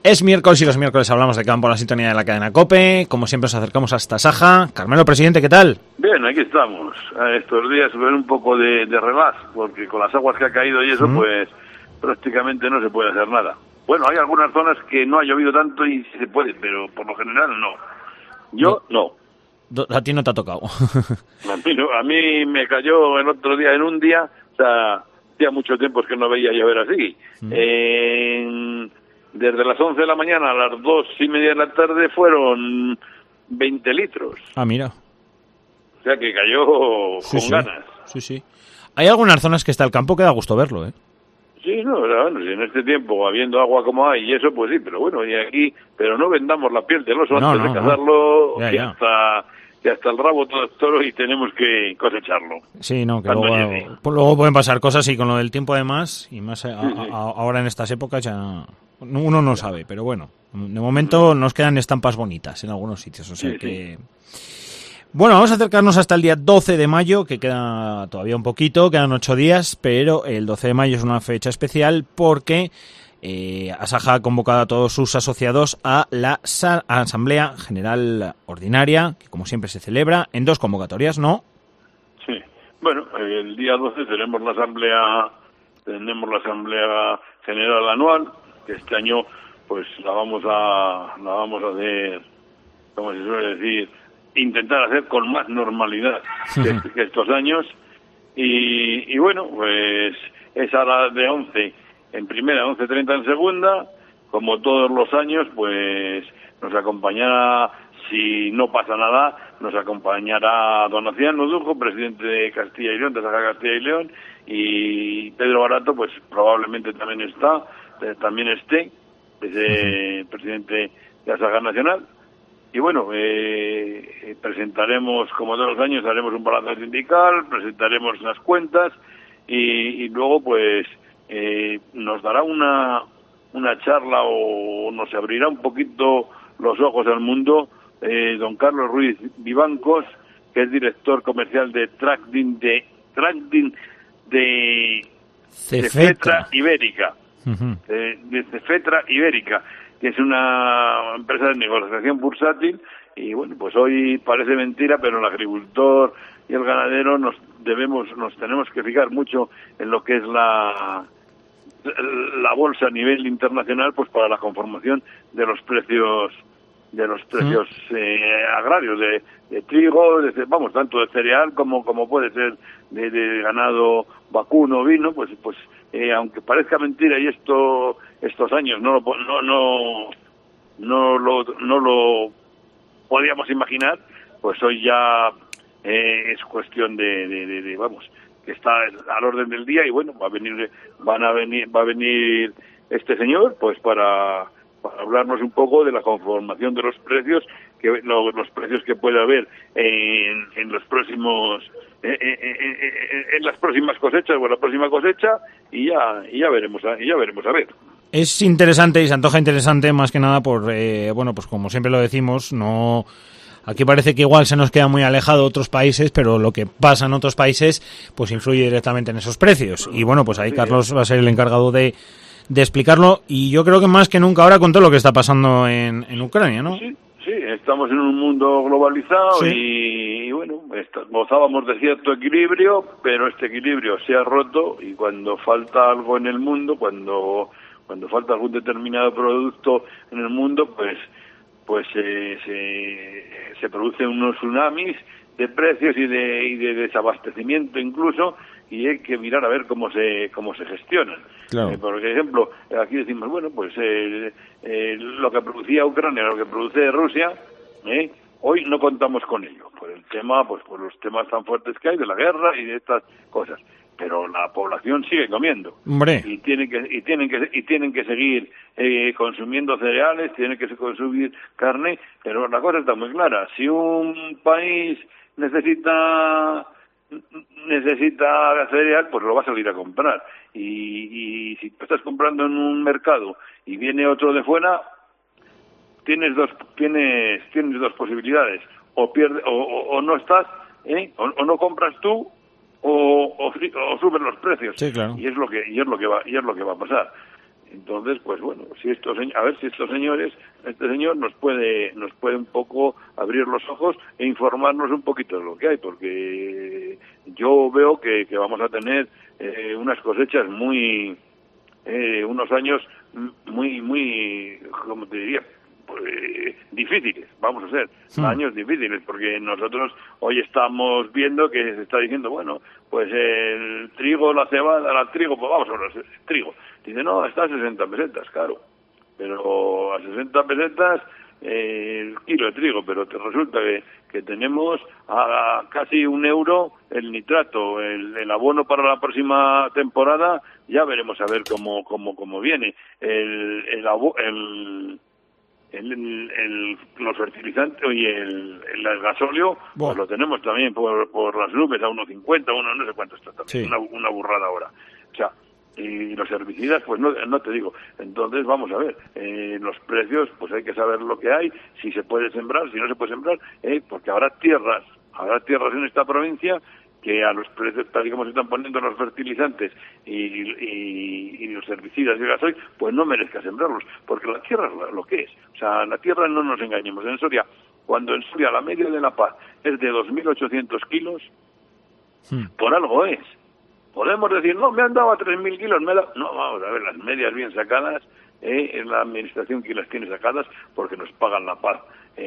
Es miércoles y los miércoles hablamos de campo en la sintonía de la cadena COPE. Como siempre os acercamos hasta Saja. Carmelo, presidente, ¿qué tal? Bien, aquí estamos. Estos días ven un poco de relax, porque con las aguas que ha caído y eso, pues prácticamente no se puede hacer nada. Bueno, hay algunas zonas que no ha llovido tanto y se puede, pero por lo general no. Yo no. A ti no te ha tocado. A mí me cayó el otro día, en un día, o sea, hacía mucho tiempo que no veía llover así. Desde las 11 de la mañana a las 2:30 de la tarde fueron 20 litros. Ah, mira. O sea que cayó con ganas. Sí. Hay algunas zonas que está el campo que da gusto verlo, ¿eh? Sí, no, bueno, si en este tiempo, habiendo agua como hay y eso, pues sí, pero bueno, y aquí, pero no vendamos la piel del oso antes de cazarlo, que hasta el rabo todo es toro y tenemos que cosecharlo. Sí, no, que luego pueden pasar cosas y con lo del tiempo además, y más ahora en estas épocas ya uno no sabe, pero bueno, de momento nos quedan estampas bonitas en algunos sitios, o sea que... Bueno, vamos a acercarnos hasta el día 12 de mayo, que queda todavía un poquito, quedan 8 días, pero el 12 de mayo es una fecha especial porque Asaja ha convocado a todos sus asociados a la Asamblea General Ordinaria, que como siempre se celebra en 2 convocatorias, ¿no? Sí, bueno, el día 12 tenemos la Asamblea General Anual, que este año pues la vamos a hacer, como se suele decir, intentar hacer con más normalidad que estos años y bueno, pues es a las de 11 en primera, 11:30 en segunda, como todos los años, pues nos acompañará, si no pasa nada, nos acompañará don Aciano Dujo, presidente de Castilla y León, de Asaja Castilla y León, y Pedro Barato, pues probablemente también esté, presidente de Asaja Nacional. Y bueno, presentaremos, como todos los años, haremos un balance sindical, presentaremos las cuentas y luego pues nos dará una charla o nos abrirá un poquito los ojos al mundo don Carlos Ruiz Vivancos, que es director comercial de Tracting de Cefetra Ibérica, de Cefetra Ibérica, que es una empresa de negociación bursátil, y bueno, pues hoy parece mentira, pero el agricultor y el ganadero nos tenemos que fijar mucho en lo que es la bolsa a nivel internacional, pues para la conformación de los precios agrarios, de trigo, tanto de cereal como puede ser de ganado vacuno, vino, pues aunque parezca mentira y estos años no lo podíamos imaginar, pues hoy ya es cuestión de que está al orden del día y bueno, va a venir este señor pues para hablarnos un poco de la conformación de los precios, los precios que puede haber en los próximos en las próximas cosechas o en la próxima cosecha y ya veremos a ver. Es interesante y se antoja interesante más que nada por pues como siempre lo decimos, no. Aquí parece que igual se nos queda muy alejado de otros países, pero lo que pasa en otros países pues influye directamente en esos precios. Y bueno, pues ahí Carlos va a ser el encargado de explicarlo, y yo creo que más que nunca ahora con todo lo que está pasando en Ucrania, ¿no? Sí, estamos en un mundo globalizado y bueno, gozábamos de cierto equilibrio, pero este equilibrio se ha roto y cuando falta algo en el mundo, cuando falta algún determinado producto en el mundo, pues se producen unos tsunamis de precios y de desabastecimiento incluso, y hay que mirar a ver cómo se gestionan. Claro. Por ejemplo, aquí decimos, bueno, pues lo que producía Ucrania, lo que produce Rusia, hoy no contamos con ello, por el tema, pues por los temas tan fuertes que hay de la guerra y de estas cosas. Pero la población sigue comiendo. ¡Hombre! Y tienen que seguir consumiendo cereales, tienen que consumir carne, pero la cosa está muy clara. Si un país necesita cereal, pues lo va a salir a comprar. Y si tú estás comprando en un mercado y viene otro de fuera, tienes dos posibilidades: o pierdes, o no estás, o no compras tú, o suben los precios. Sí, claro. Y es lo que va a pasar. Entonces, pues bueno, a ver si este señor nos puede un poco abrir los ojos e informarnos un poquito de lo que hay, porque yo veo que vamos a tener unas cosechas unos años muy, ¿cómo te diría? Pues, difíciles, vamos a ser, años difíciles, porque nosotros hoy estamos viendo que se está diciendo, bueno, pues el trigo, la cebada, el trigo, pues vamos a hablar, trigo. Dice, no, está a 60 pesetas, claro, pero a 60 pesetas el kilo de trigo, pero te resulta que tenemos a casi €1 el nitrato, el abono para la próxima temporada, ya veremos a ver cómo viene. Los fertilizantes y el gasóleo, pues lo tenemos también por las nubes a 1,50, no sé cuánto está también, sí. Una burrada ahora. O sea, y los herbicidas, pues no te digo. Entonces, vamos a ver, los precios, pues hay que saber lo que hay, si se puede sembrar, si no se puede sembrar, porque habrá tierras en esta provincia que a los precios tal y como se están poniendo los fertilizantes y los herbicidas y el gasoil, pues no merezca sembrarlos, porque la tierra es lo que es. O sea, la tierra, no nos engañemos, cuando en Soria la media de la paz es de 2.800 kilos, por algo es. Podemos decir, no, me han dado a 3.000 kilos, no, vamos a ver, las medias bien sacadas, es la administración que las tiene sacadas, porque nos pagan la paz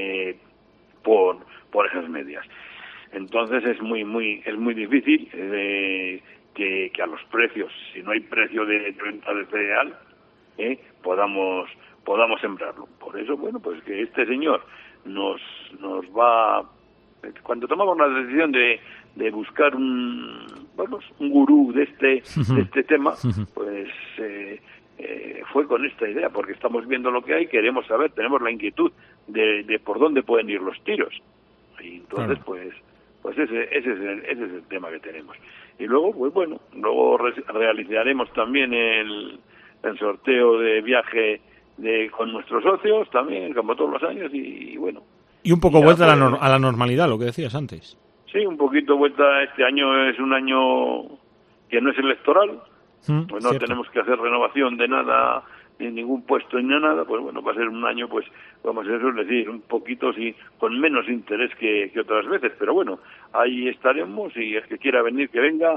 por esas medias. Entonces es muy difícil que a los precios, si no hay precio de venta de cereal, podamos sembrarlo. Por eso, bueno, pues que este señor nos va, cuando tomamos la decisión de buscar un gurú de este tema, pues fue con esta idea, porque estamos viendo lo que hay, queremos saber, tenemos la inquietud de por dónde pueden ir los tiros. Y entonces, pues ese es el tema que tenemos. Y luego, pues bueno, realizaremos también el sorteo de viaje con nuestros socios, también, como todos los años, y bueno. Y un poco vuelta a la normalidad, lo que decías antes. Sí, un poquito vuelta. Este año es un año que no es electoral, pues no tenemos que hacer renovación de nada, ni ningún puesto ni nada, pues bueno, va a ser un año, pues vamos a decir, un poquito con menos interés que otras veces, pero bueno, ahí estaremos, y el que quiera venir, que venga,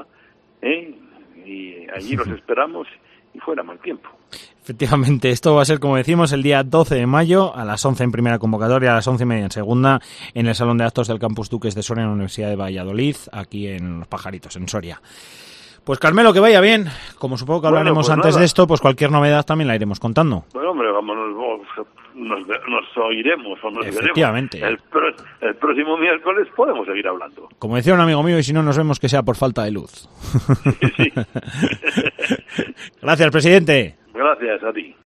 y allí los esperamos, y fuera mal tiempo. Efectivamente, esto va a ser, como decimos, el día 12 de mayo, a las 11 en primera convocatoria, a las 11:30 en segunda, en el Salón de Actos del Campus Duques de Soria, en la Universidad de Valladolid, aquí en Los Pajaritos, en Soria. Pues Carmelo, que vaya bien. Como supongo que hablaremos antes de esto, pues cualquier novedad también la iremos contando. Bueno, hombre, nos oiremos o nos Efectivamente. veremos. El próximo miércoles podemos seguir hablando. Como decía un amigo mío, y si no nos vemos, que sea por falta de luz. Sí. Gracias, presidente. Gracias a ti.